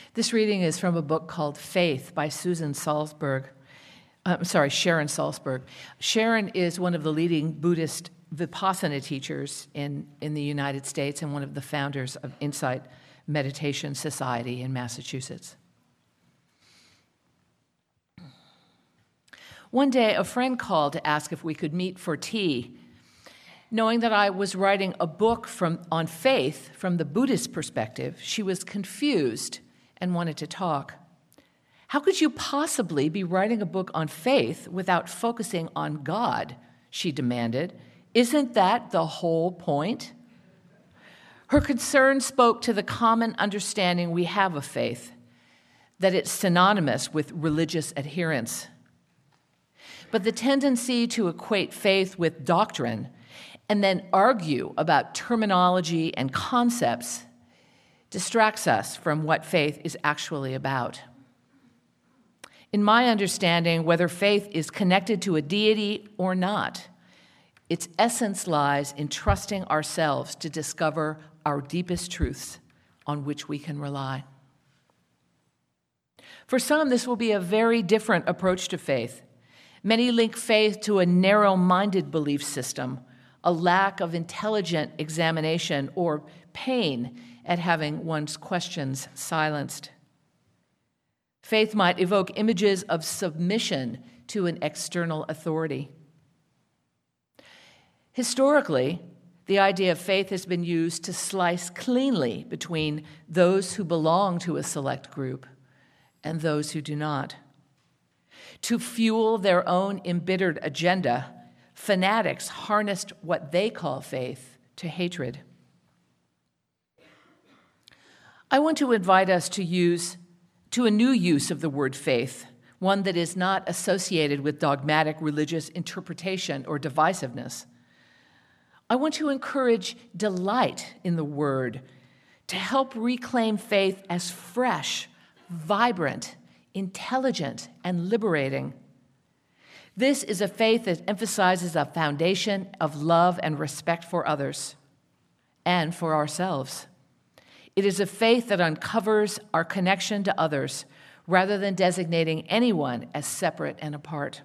This reading is from a book called Faith by Sharon Salzberg. Sharon is one of the leading Buddhist Vipassana teachers in the United States and one of the founders of Insight Meditation Society in Massachusetts. One day, a friend called to ask if we could meet for tea. Knowing that I was writing a book on faith from the Buddhist perspective, she was confused and wanted to talk. How could you possibly be writing a book on faith without focusing on God? She demanded. Isn't that the whole point? Her concern spoke to the common understanding we have of faith, that it's synonymous with religious adherence. But the tendency to equate faith with doctrine and then argue about terminology and concepts distracts us from what faith is actually about. In my understanding, whether faith is connected to a deity or not, its essence lies in trusting ourselves to discover our deepest truths on which we can rely. For some, this will be a very different approach to faith. Many link faith to a narrow-minded belief system, a lack of intelligent examination, or pain at having one's questions silenced. Faith might evoke images of submission to an external authority. Historically, the idea of faith has been used to slice cleanly between those who belong to a select group and those who do not. To fuel their own embittered agenda, fanatics harnessed what they call faith to hatred. I want to invite us to a new use of the word faith, one that is not associated with dogmatic religious interpretation or divisiveness. I want to encourage delight in the word to help reclaim faith as fresh, vibrant, intelligent, and liberating. This is a faith that emphasizes a foundation of love and respect for others and for ourselves. It is a faith that uncovers our connection to others rather than designating anyone as separate and apart.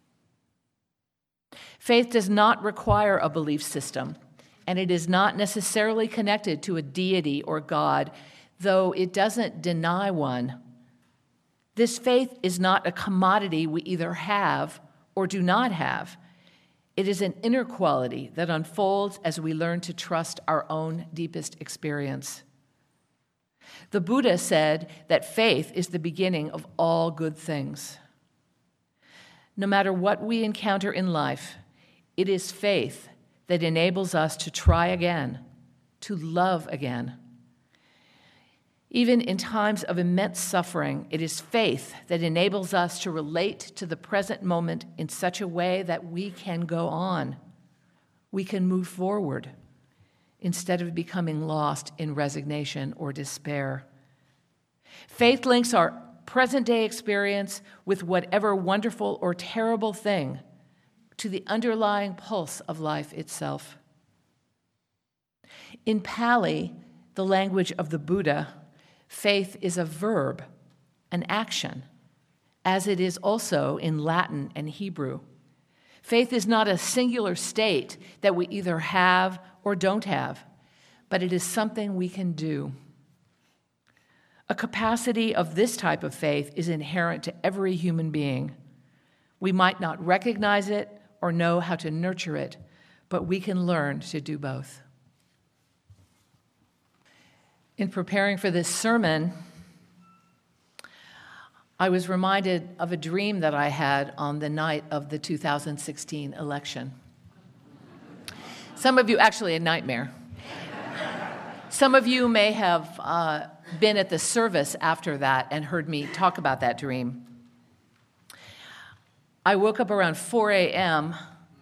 Faith does not require a belief system, and it is not necessarily connected to a deity or God, though it doesn't deny one. This faith is not a commodity we either have or do not have. It is an inner quality that unfolds as we learn to trust our own deepest experience. The Buddha said that faith is the beginning of all good things. No matter what we encounter in life, it is faith that enables us to try again, to love again. Even in times of immense suffering, it is faith that enables us to relate to the present moment in such a way that we can go on. We can move forward instead of becoming lost in resignation or despair. Faith links our present-day experience with whatever wonderful or terrible thing to the underlying pulse of life itself. In Pali, the language of the Buddha, faith is a verb, an action, as it is also in Latin and Hebrew. Faith is not a singular state that we either have or don't have, but it is something we can do. A capacity of this type of faith is inherent to every human being. We might not recognize it or know how to nurture it, but we can learn to do both. In preparing for this sermon, I was reminded of a dream that I had on the night of the 2016 election. Some of you, actually a nightmare. Some of you may have been at the service after that and heard me talk about that dream. I woke up around 4 a.m.,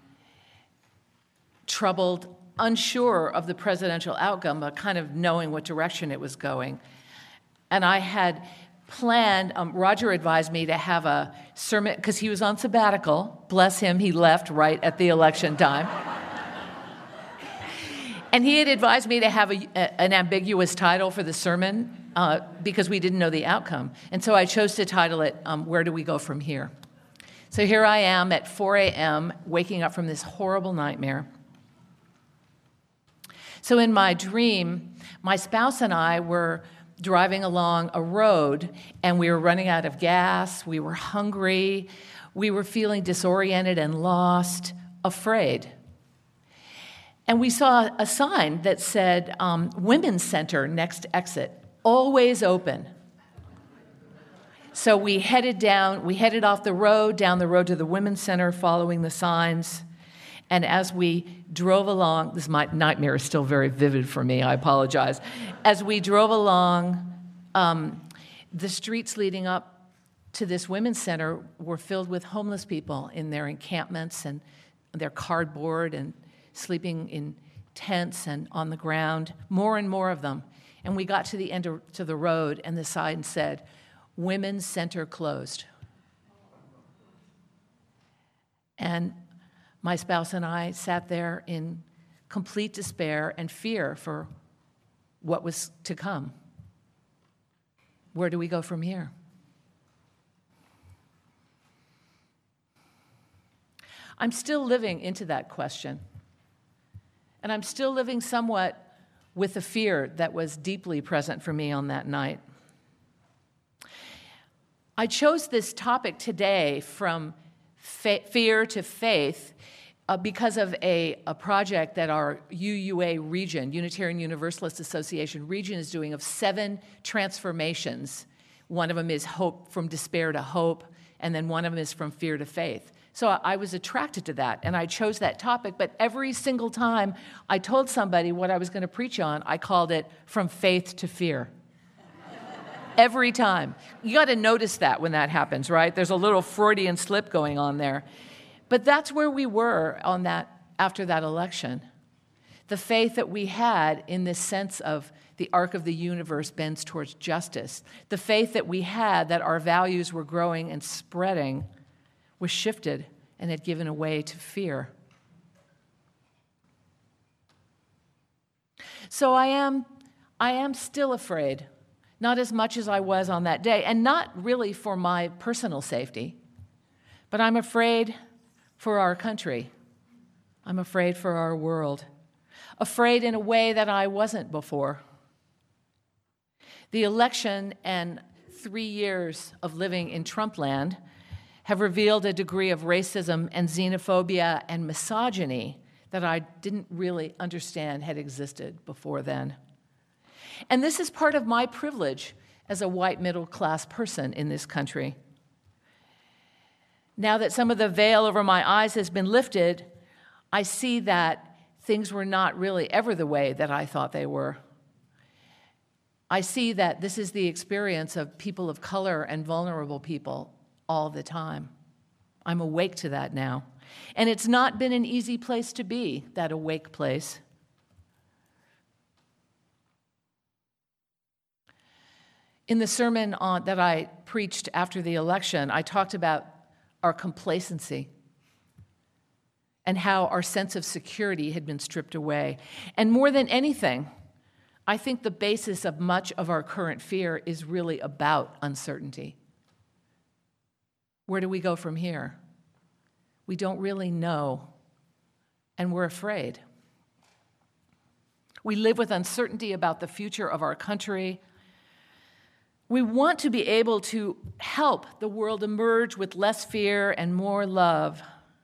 troubled, unsure of the presidential outcome, but kind of knowing what direction it was going. And I had planned, Roger advised me to have a sermon, because he was on sabbatical. Bless him, he left right at the election time. And he had advised me to have an ambiguous title for the sermon because we didn't know the outcome. And so I chose to title it, Where Do We Go From Here? So here I am at 4 a.m., waking up from this horrible nightmare. So in my dream, my spouse and I were driving along a road, and we were running out of gas, we were hungry, we were feeling disoriented and lost, afraid. And we saw a sign that said, Women's Center, next exit, always open. So we headed off the road, down the road to the Women's Center, following the signs. And as we drove along, my nightmare is still very vivid for me, I apologize. As we drove along, the streets leading up to this Women's Center were filled with homeless people in their encampments and their cardboard and sleeping in tents and on the ground, more and more of them. And we got to the end of the road, and the sign said, Women's Center closed. And my spouse and I sat there in complete despair and fear for what was to come. Where do we go from here? I'm still living into that question. And I'm still living somewhat with the fear that was deeply present for me on that night. I chose this topic today from fear to faith because of a project that our UUA region, Unitarian Universalist Association region, is doing of 7 transformations. One of them is hope, from despair to hope, and then one of them is from fear to faith. So I was attracted to that, and I chose that topic, but every single time I told somebody what I was going to preach on, I called it From Faith to Fear. Every time. You got to notice that when that happens, right? There's a little Freudian slip going on there. But that's where we were on that after that election. The faith that we had in this sense of the arc of the universe bends towards justice. The faith that we had that our values were growing and spreading was shifted and had given way to fear. So I am still afraid. Not as much as I was on that day, and not really for my personal safety, but I'm afraid for our country. I'm afraid for our world. Afraid in a way that I wasn't before. The election and 3 years of living in Trump land have revealed a degree of racism and xenophobia and misogyny that I didn't really understand had existed before then. And this is part of my privilege as a white middle-class person in this country. Now that some of the veil over my eyes has been lifted, I see that things were not really ever the way that I thought they were. I see that this is the experience of people of color and vulnerable people all the time. I'm awake to that now. And it's not been an easy place to be, that awake place. In the sermon that I preached after the election, I talked about our complacency and how our sense of security had been stripped away. And more than anything, I think the basis of much of our current fear is really about uncertainty. Where do we go from here? We don't really know, and we're afraid. We live with uncertainty about the future of our country. We want to be able to help the world emerge with less fear and more love.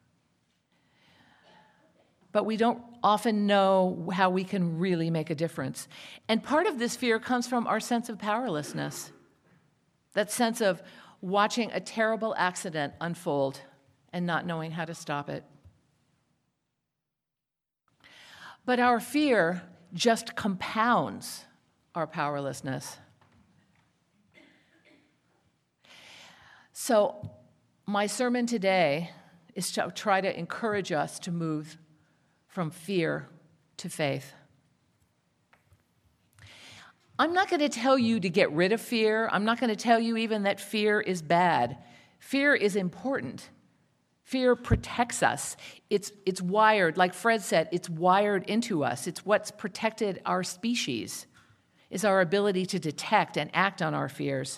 But we don't often know how we can really make a difference. And part of this fear comes from our sense of powerlessness, that sense of watching a terrible accident unfold and not knowing how to stop it. But our fear just compounds our powerlessness. So my sermon today is to try to encourage us to move from fear to faith. I'm not going to tell you to get rid of fear. I'm not going to tell you even that fear is bad. Fear is important. Fear protects us. It's wired, like Fred said, it's wired into us. It's what's protected our species, is our ability to detect and act on our fears.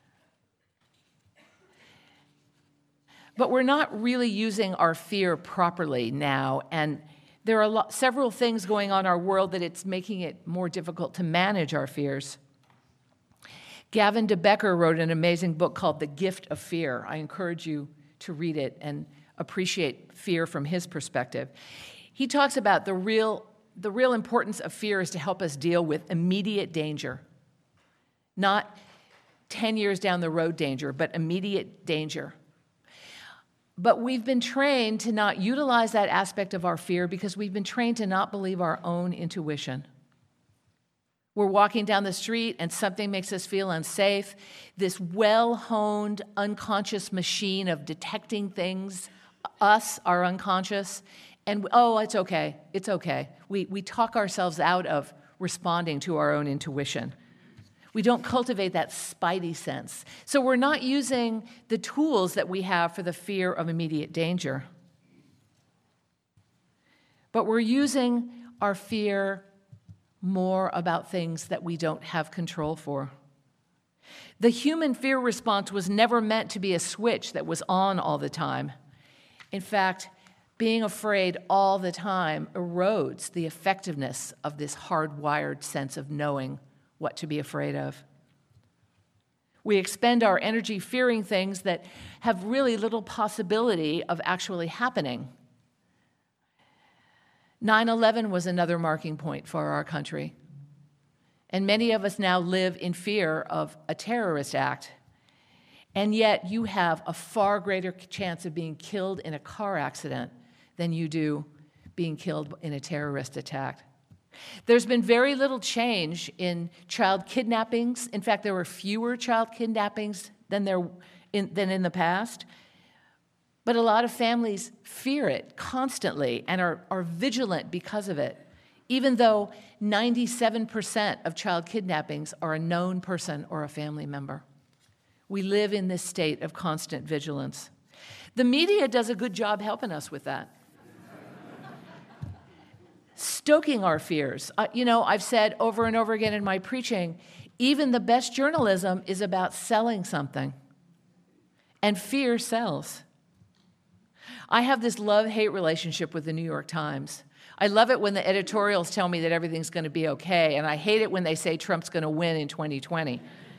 But we're not really using our fear properly now, and there are several things going on in our world that it's making it more difficult to manage our fears. Gavin de Becker wrote an amazing book called The Gift of Fear. I encourage you to read it and appreciate fear from his perspective. He talks about the real importance of fear is to help us deal with immediate danger, not 10 years down the road danger, but immediate danger. But we've been trained to not utilize that aspect of our fear because we've been trained to not believe our own intuition. We're walking down the street and something makes us feel unsafe. This well-honed, unconscious machine of detecting things, us, our unconscious, and it's okay, it's okay. We talk ourselves out of responding to our own intuition. We don't cultivate that spidey sense. So we're not using the tools that we have for the fear of immediate danger. But we're using our fear more about things that we don't have control for. The human fear response was never meant to be a switch that was on all the time. In fact, being afraid all the time erodes the effectiveness of this hardwired sense of knowing what to be afraid of. We expend our energy fearing things that have really little possibility of actually happening. 9/11 was another marking point for our country. And many of us now live in fear of a terrorist act. And yet you have a far greater chance of being killed in a car accident than you do being killed in a terrorist attack. There's been very little change in child kidnappings. In fact, there were fewer child kidnappings than in the past. But a lot of families fear it constantly and are vigilant because of it, even though 97% of child kidnappings are a known person or a family member. We live in this state of constant vigilance. The media does a good job helping us with that. Stoking our fears. I've said over and over again in my preaching, even the best journalism is about selling something. And fear sells. I have this love-hate relationship with the New York Times. I love it when the editorials tell me that everything's going to be okay, and I hate it when they say Trump's going to win in 2020.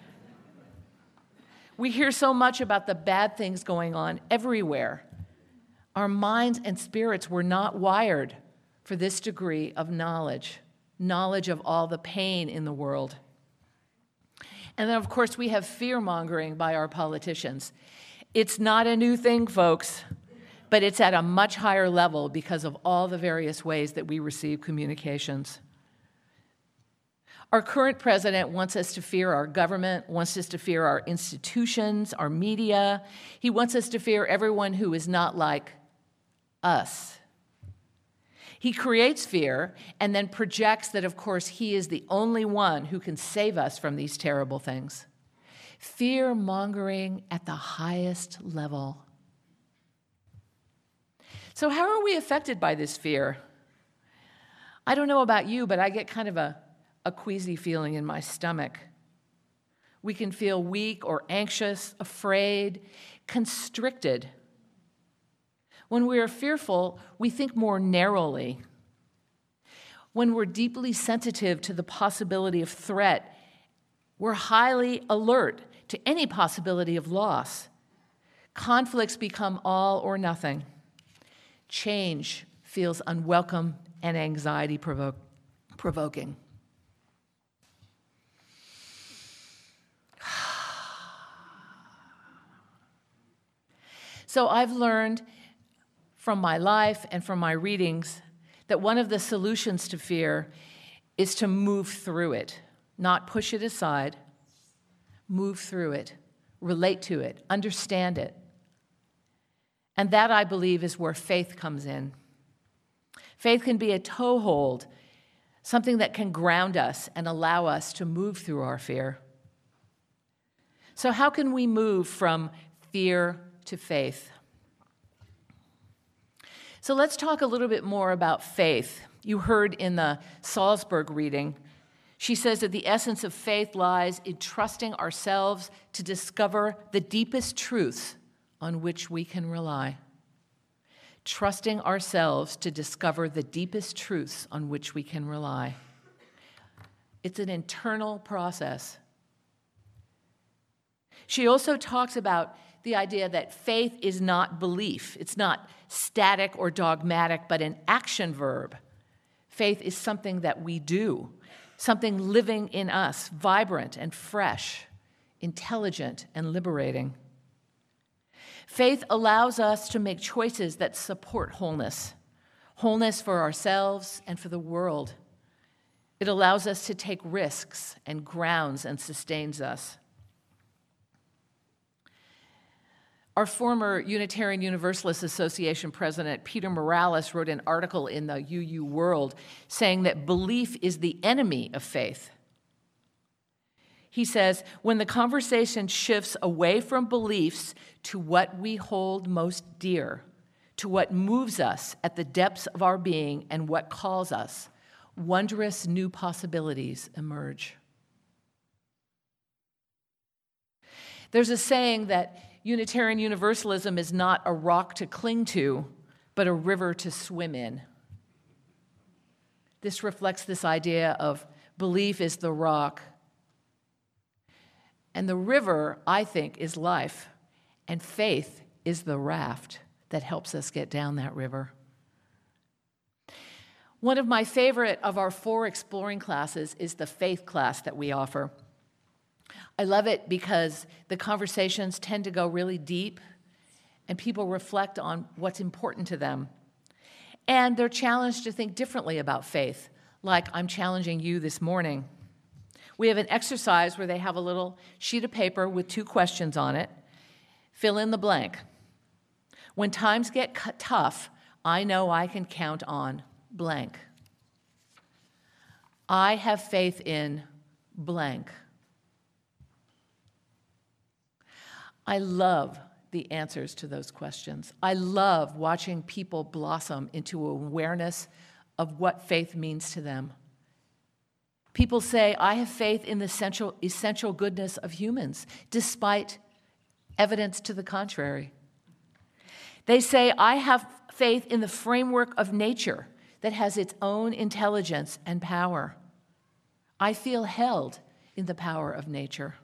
We hear so much about the bad things going on everywhere. Our minds and spirits were not wired for this degree of knowledge of all the pain in the world. And then, of course, we have fear-mongering by our politicians. It's not a new thing, folks, but it's at a much higher level because of all the various ways that we receive communications. Our current president wants us to fear our government, wants us to fear our institutions, our media. He wants us to fear everyone who is not like us. He creates fear and then projects that, of course, he is the only one who can save us from these terrible things. Fear-mongering at the highest level. So how are we affected by this fear? I don't know about you, but I get kind of a queasy feeling in my stomach. We can feel weak or anxious, afraid, constricted. When we are fearful, we think more narrowly. When we're deeply sensitive to the possibility of threat, we're highly alert to any possibility of loss. Conflicts become all or nothing. Change feels unwelcome and anxiety-provoking. So I've learned from my life and from my readings that one of the solutions to fear is to move through it, not push it aside, move through it, relate to it, understand it. And that, I believe, is where faith comes in. Faith can be a toehold, something that can ground us and allow us to move through our fear. So how can we move from fear to faith? So let's talk a little bit more about faith. You heard in the Salzburg reading, she says that the essence of faith lies in trusting ourselves to discover the deepest truths on which we can rely. Trusting ourselves to discover the deepest truths on which we can rely. It's an internal process. She also talks about the idea that faith is not belief. It's not static or dogmatic, but an action verb. Faith is something that we do, something living in us, vibrant and fresh, intelligent and liberating. Faith allows us to make choices that support wholeness, wholeness for ourselves and for the world. It allows us to take risks and grounds and sustains us. Our former Unitarian Universalist Association president, Peter Morales, wrote an article in the UU World saying that belief is the enemy of faith. He says, when the conversation shifts away from beliefs to what we hold most dear, to what moves us at the depths of our being and what calls us, wondrous new possibilities emerge. There's a saying that Unitarian Universalism is not a rock to cling to, but a river to swim in. This reflects this idea of belief is the rock. And the river, I think, is life. And faith is the raft that helps us get down that river. One of my favorite of our 4 exploring classes is the faith class that we offer. I love it because the conversations tend to go really deep and people reflect on what's important to them. And they're challenged to think differently about faith, like I'm challenging you this morning. We have an exercise where they have a little sheet of paper with 2 questions on it. Fill in the blank. When times get tough, I know I can count on blank. I have faith in blank. I love the answers to those questions. I love watching people blossom into awareness of what faith means to them. People say, I have faith in the essential goodness of humans, despite evidence to the contrary. They say, I have faith in the framework of nature that has its own intelligence and power. I feel held in the power of nature.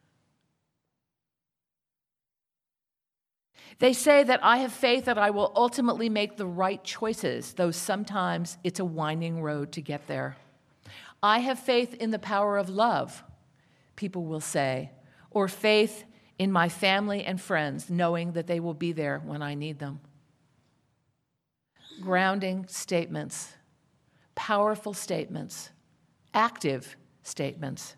They say that I have faith that I will ultimately make the right choices, though sometimes it's a winding road to get there. I have faith in the power of love, people will say, or faith in my family and friends, knowing that they will be there when I need them. Grounding statements, powerful statements, active statements.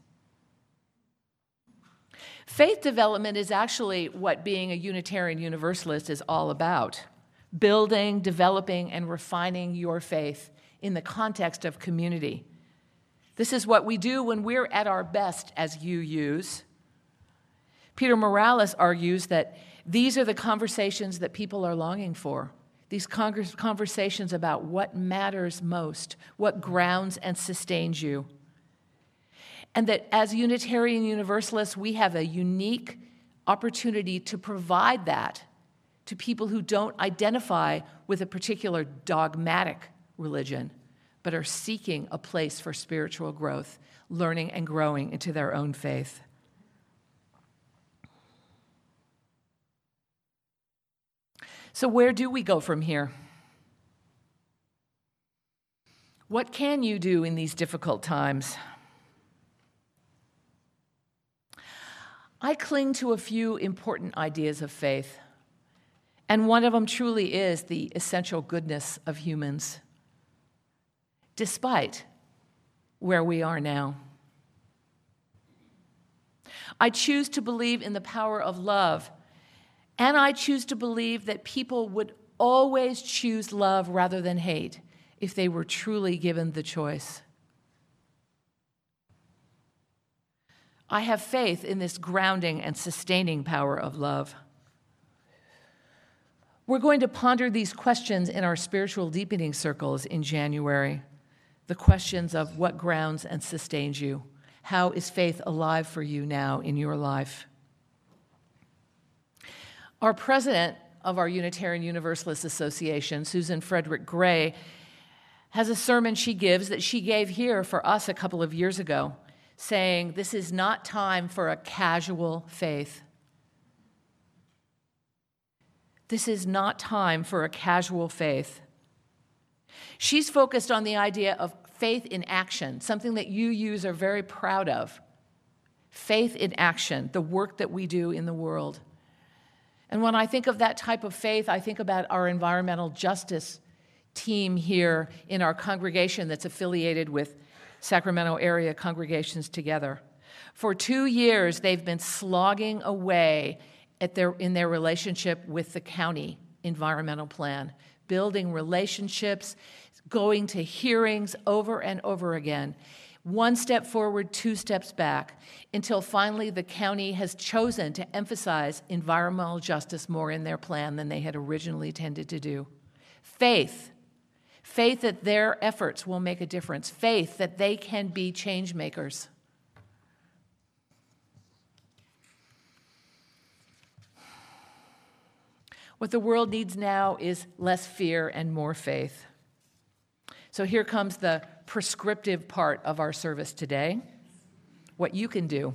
Faith development is actually what being a Unitarian Universalist is all about. Building, developing, and refining your faith in the context of community. This is what we do when we're at our best as UUs. Peter Morales argues that these are the conversations that people are longing for. These conversations about what matters most, what grounds and sustains you. And that as Unitarian Universalists, we have a unique opportunity to provide that to people who don't identify with a particular dogmatic religion, but are seeking a place for spiritual growth, learning and growing into their own faith. So where do we go from here? What can you do in these difficult times? I cling to a few important ideas of faith, and one of them truly is the essential goodness of humans, despite where we are now. I choose to believe in the power of love, and I choose to believe that people would always choose love rather than hate if they were truly given the choice. I have faith in this grounding and sustaining power of love. We're going to ponder these questions in our spiritual deepening circles in January. The questions of what grounds and sustains you. How is faith alive for you now in your life? Our president of our Unitarian Universalist Association, Susan Frederick Gray, has a sermon she gives that she gave here for us a couple of years ago, saying, this is not time for a casual faith. This is not time for a casual faith. She's focused on the idea of faith in action, something that UUs are very proud of. Faith in action, the work that we do in the world. And when I think of that type of faith, I think about our environmental justice team here in our congregation that's affiliated with Sacramento area congregations together. For 2 years, they've been slogging away in their relationship with the county environmental plan, building relationships, going to hearings over and over again. 1 step forward, 2 steps back, until finally the county has chosen to emphasize environmental justice more in their plan than they had originally intended to do. Faith that their efforts will make a difference. Faith that they can be change makers. What the world needs now is less fear and more faith. So here comes the prescriptive part of our service today, what you can do.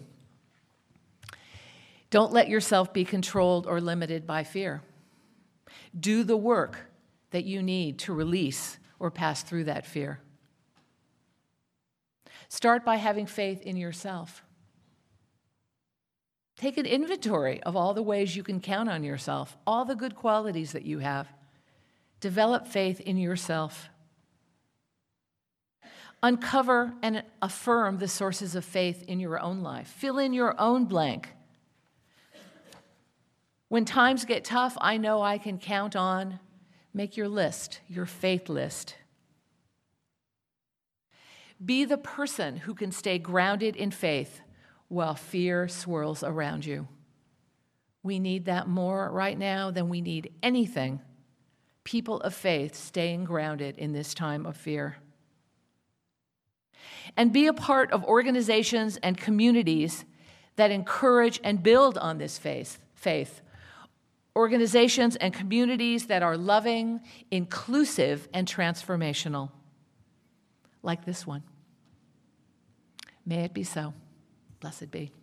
Don't let yourself be controlled or limited by fear. Do the work that you need to release or pass through that fear. Start by having faith in yourself. Take an inventory of all the ways you can count on yourself, all the good qualities that you have. Develop faith in yourself. Uncover and affirm the sources of faith in your own life. Fill in your own blank. When times get tough, I know I can count on. Make your list, your faith list. Be the person who can stay grounded in faith while fear swirls around you. We need that more right now than we need anything. People of faith staying grounded in this time of fear. And be a part of organizations and communities that encourage and build on this faith. Organizations and communities that are loving, inclusive, and transformational, like this one. May it be so. Blessed be.